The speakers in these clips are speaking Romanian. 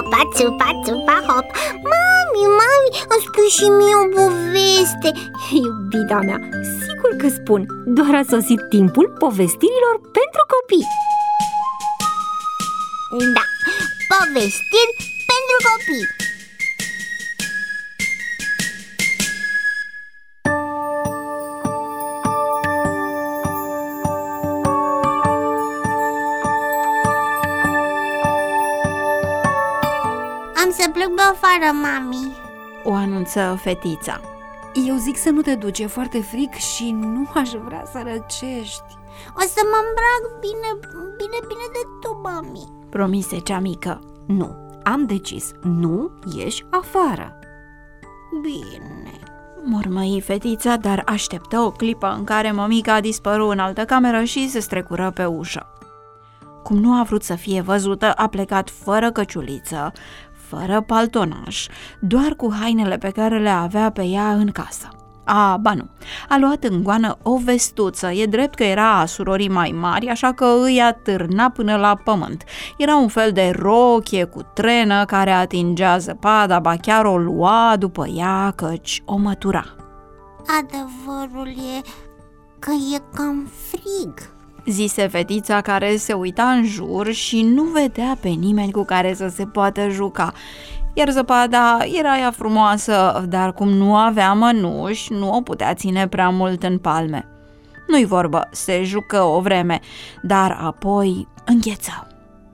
țupa, țupa, țupa, hop. Mami, îmi spui și mie o poveste. Iubita mea, sigur că spun. Doar a sosit timpul povestirilor pentru copii. Da, povestiri pentru copii. Am să plec pe afară, mami, o anunță fetița. Eu zic să nu te duci, e foarte frig și nu aș vrea să răcești. o să mă îmbrac bine de tot, mami. Promise cea mică. Nu, am decis, nu ieși afară. Bine. Mormăi fetița, dar așteptă o clipă în care mămica a dispărut în altă cameră și se strecură pe ușă. Cum nu a vrut să fie văzută, a plecat fără căciuliță, fără paltonaș, doar cu hainele pe care le avea pe ea în casă. Ba nu, a luat în goană o vestuță, e drept că era a surorii mai mari, așa că îi atârna până la pământ. Era un fel de rochie cu trenă care atingea zăpada, ba chiar o lua după ea, căci o mătura. Adevărul e că e cam frig, zise fetița, care se uita în jur și nu vedea pe nimeni cu care să se poată juca. Iar zăpada era ea frumoasă, dar cum nu avea mănuși, nu o putea ține prea mult în palme. Nu-i vorbă, se jucă o vreme, dar apoi îngheță.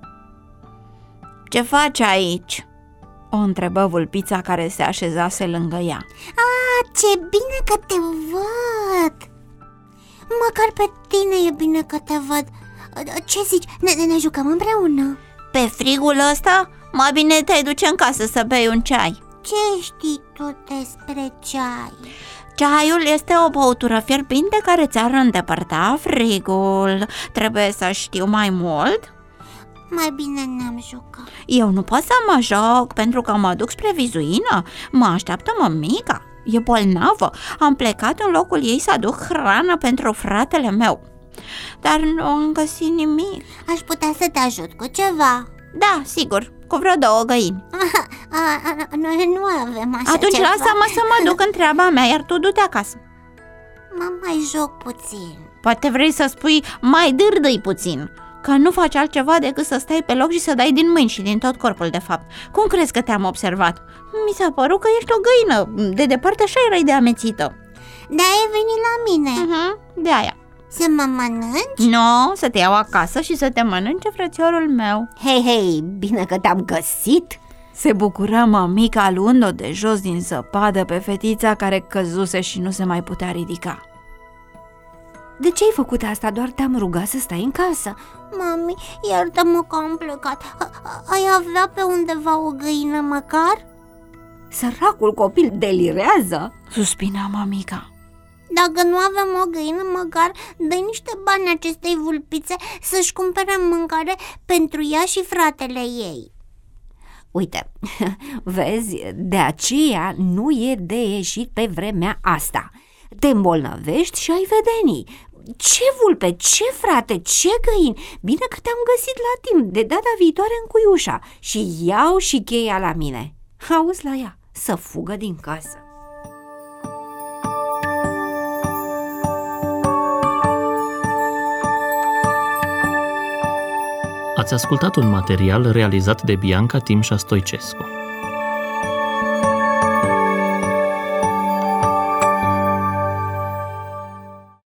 Ce faci aici?" o întrebă vulpița care se așezase lângă ea. Ce bine că te văd! Măcar pe tine e bine că te văd. Ce zici, ne jucăm împreună? Pe frigul ăsta? Mai bine te duci în casă să bei un ceai. Ce știi tu despre ceai? Ceaiul este o băutură fierbinte care ți-ar îndepărta frigul. Trebuie să știu mai mult? Mai bine ne-am jucat. Eu nu pot să mă joc pentru că mă duc spre vizuină. Mă așteaptă mămica. E bolnavă. Am plecat în locul ei să aduc hrană pentru fratele meu, dar nu am găsit nimic. Aș putea să te ajut cu ceva. Da, sigur, cu vreo 2 găini. Noi nu avem așa Atunci ceva. lasă-mă să mă duc în treaba mea, iar tu du-te acasă. Mă mai joc puțin. Poate vrei să spui mai dârdâi puțin, că nu faci altceva decât să stai pe loc și să dai din mâini și din tot corpul, de fapt. Cum crezi că te-am observat? Mi s-a părut că ești o găină, de departe așa erai de amețită. De-aia ai venit la mine. De aia. Să mă mănânci? Nu, să te iau acasă și să te mănânce frățiorul meu. Hei, bine că te-am găsit! Se bucură mămica luând-o de jos din zăpadă pe fetița care căzuse și nu se mai putea ridica. De ce ai făcut asta? Doar te-am rugat să stai în casă. Mami, iartă-mă că am plecat. Ai avea pe undeva o găină măcar? Săracul copil delirează, suspina mămica. Dacă nu avem o găină, măcar dă niște bani acestei vulpițe să-și cumpere mâncare pentru ea și fratele ei. Uite, vezi, de aceea nu e de ieșit pe vremea asta. Te îmbolnăvești și ai vedenii. Ce vulpe, ce frate, ce găini! Bine că te-am găsit la timp. De data viitoare încui ușa și iau și cheia la mine. Auzi la ea, să fugă din casă. Ați ascultat un material realizat de Bianca Timșa Stoicescu.